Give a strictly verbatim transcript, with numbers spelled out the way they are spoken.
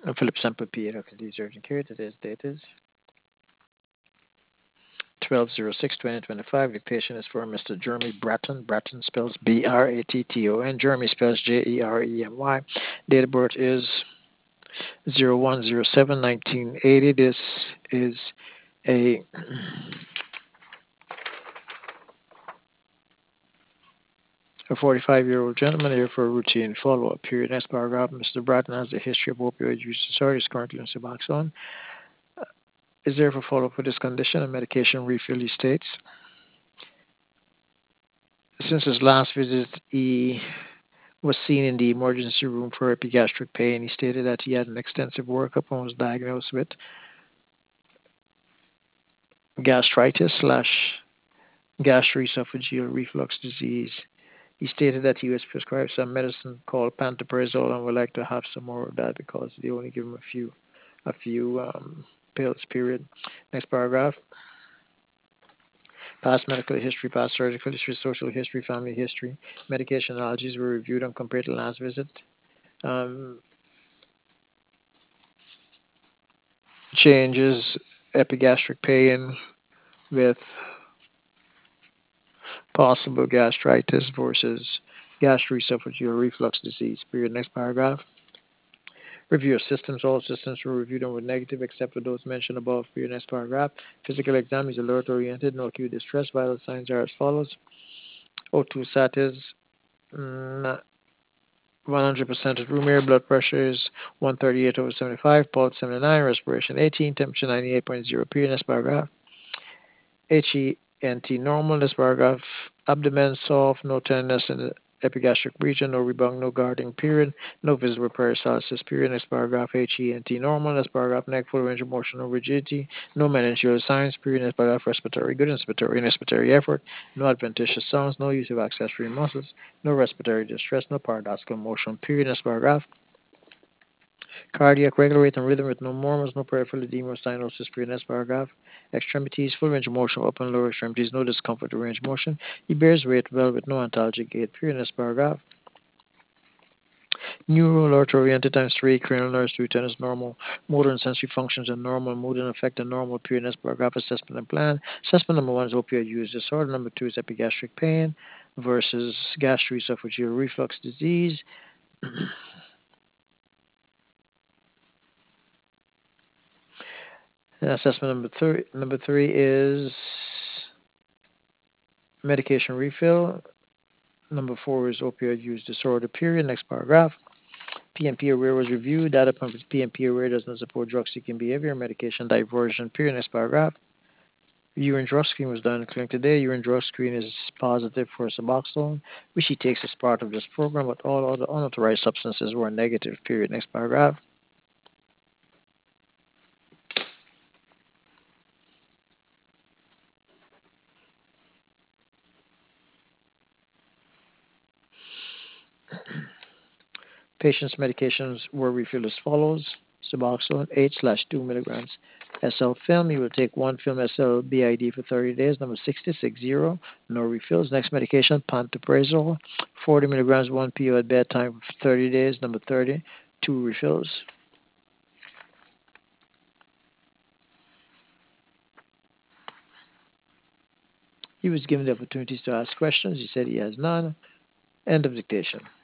Philip Semper P. Localities Urgent Care. Today's date is twelve oh six twenty twenty-five. The patient is for Mister Jeremy Bratton. Bratton spells B R A T T O N. Jeremy spells J E R E M Y. Date of birth is zero one zero seven nineteen eighty. This is a a forty-five-year-old gentleman here for a routine follow-up period. Next paragraph, Mister Bratton has a history of opioid use disorder. Is currently on Suboxone. Is there for follow-up for this condition? A medication refill, he states. Since his last visit, he was seen in the emergency room for epigastric pain. He stated that he had an extensive workup and was diagnosed with gastritis slash gastroesophageal reflux disease. He stated that he was prescribed some medicine called pantoprazole and would like to have some more of that because they only give him a few, a few um, pills. Period. Next paragraph. Past medical history, past surgical history, social history, family history, medication allergies were reviewed and compared to last visit. Um, changes, epigastric pain with possible gastritis versus gastroesophageal reflux disease. Period. Next paragraph. Review of systems. All systems were reviewed and were negative except for those mentioned above. Period. Next paragraph. Physical exam is alert oriented. No acute distress. Vital signs are as follows. O two sat is mm, one hundred percent of room air. Blood pressure is one thirty-eight over seventy-five. Pulse seventy-nine. Respiration eighteen. Temperature ninety-eight point zero. Period. Next paragraph. H E N T normal. This paragraph. Abdomen soft, no tenderness in the epigastric region, no rebound, no guarding period, no visible peristalsis period. Next paragraph. H E N T normal. Next paragraph. Neck full range of motion, no rigidity, no meningeal signs period. Next paragraph. Respiratory good, inspiratory and expiratory effort, no adventitious sounds, no use of accessory muscles, no respiratory distress, no paradoxical motion period. Next paragraph. Cardiac regular rate and rhythm with no murmurs, no peripheral edema or cyanosis period. Next paragraph. Extremities, full range of motion, upper and lower extremities, no discomfort or range of motion. He bears weight well with no antalgic gait period. Next paragraph. Neural oriented times three, cranial nerves to return as normal. Motor and sensory functions are normal. Mood and affect are normal period. Next paragraph. Assessment and plan. Assessment number one is opioid use disorder. Number two is epigastric pain versus gastroesophageal reflux disease. And assessment number three, number three is medication refill. Number four is opioid use disorder, period. Next paragraph. P M P aware was reviewed. Data from P M P aware does not support drug seeking behavior. Medication diversion, period. Next paragraph. Urine drug screen was done in the clinic today. Urine drug screen is positive for Suboxone, which he takes as part of this program, but all other unauthorized substances were negative, period. Next paragraph. Patient's medications were refilled as follows. Suboxone, eight slash two milligrams. S L film, you will take one film S L B I D for thirty days. Number sixty-six, zero, no refills. Next medication, pantoprazole, forty milligrams, one P O at bedtime for thirty days. Number thirty, two refills. He was given the opportunities to ask questions. He said he has none. End of dictation.